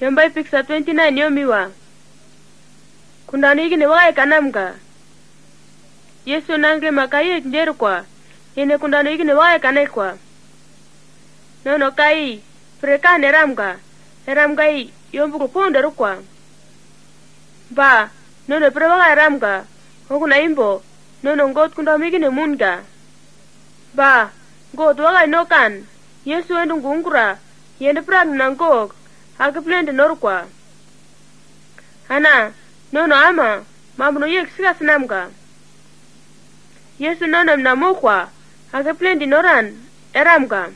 yamba ipiksa 29 yomiwa. Kundano igine wakai kanamka. Yesu nangre makaye nderu kwa. Yene kundano igine wakai kanai kwa. Nono kai preka neramka. Neramka i yombu kupondaru kwa. Ba nono prewakai ramka. Hokuna imbo nono ngot kundano igine munga. Ba ngot wakai nokan. Yesu endu ngungura. Yende prak nangkok. Hakeplende norukwa. Hana nono ama mamuno yek sika sinamka. Yesu nono mnamokwa. Hakeplendi noran eramka.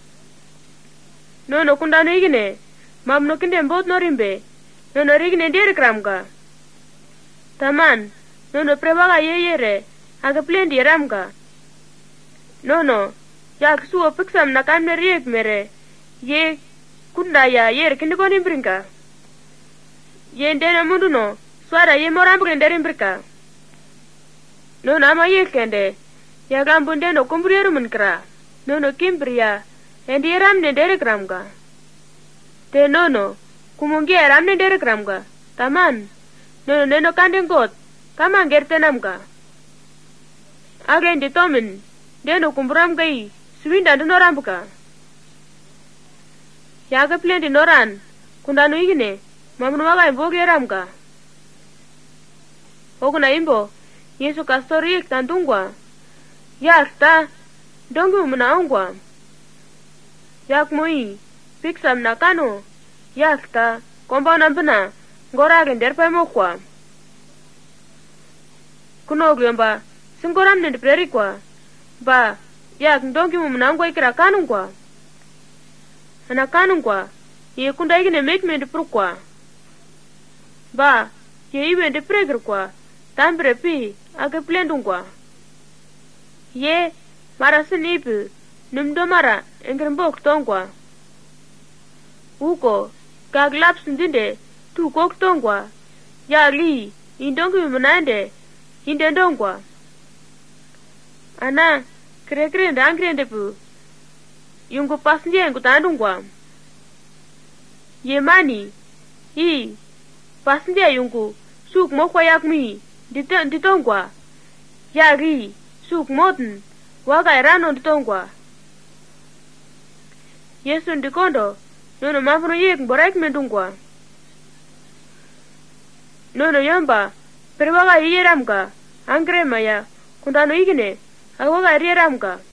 Nono kundano igine mamuno kinde mbot norimbe. Nono rigine dirikramka. Taman nono prewaga yeyere. Hakeplendi eramka. Nono yak suo piksam nakamne riek mere. Ye kunda ya yer kindi konin brinka. Ye ndene mundu no swara ye morambuke nderin brika. Nono ama ye kende ya gambu ndeno kumbrieru munkra. Nono kimbria endi eram ndere kramga. Te nono kumungi eram ndere kramga. Taman nono neno kande ngot kama ngerte namga. Age ndi tomin ndeno kumbram gai swinda ndeno rambuka. Yaga plendi noran kundano igine mamunu waga imboge ramka. Hokuna imbo Yesu kastori ik tantungwa. Yak ta dongi umunaongwa. Yak moi piksam nakano. Yak ta komba nampena ngorage nderpa mokwa. Kunogyomba singoram nende prerikwa. Ba yak ndongi umunaongwa ikira kanungwa. Ana kanungwa ye kunda igine mekmende prukwa. Ba ye iwende pregirkwa. Tambre pi ake plendungwa. Ye mara sinipi numdo mara engrimbok tongwa. Uko kaglaps ndinde tu kok tongwa. Ya li indongi mimunande indendongwa. Ana kre ndangrende pu yungu pasndie engu tandungwa. Ye mani i pasndie yungu suk mokwa yakmi ditongwa. Yagi suk moten waga erano ditongwa. Yesu ndikondo nono mafuno yek mboraik mendungwa. Nono yomba perwaga yeramka angrema ya kundano igine awaga rieramka.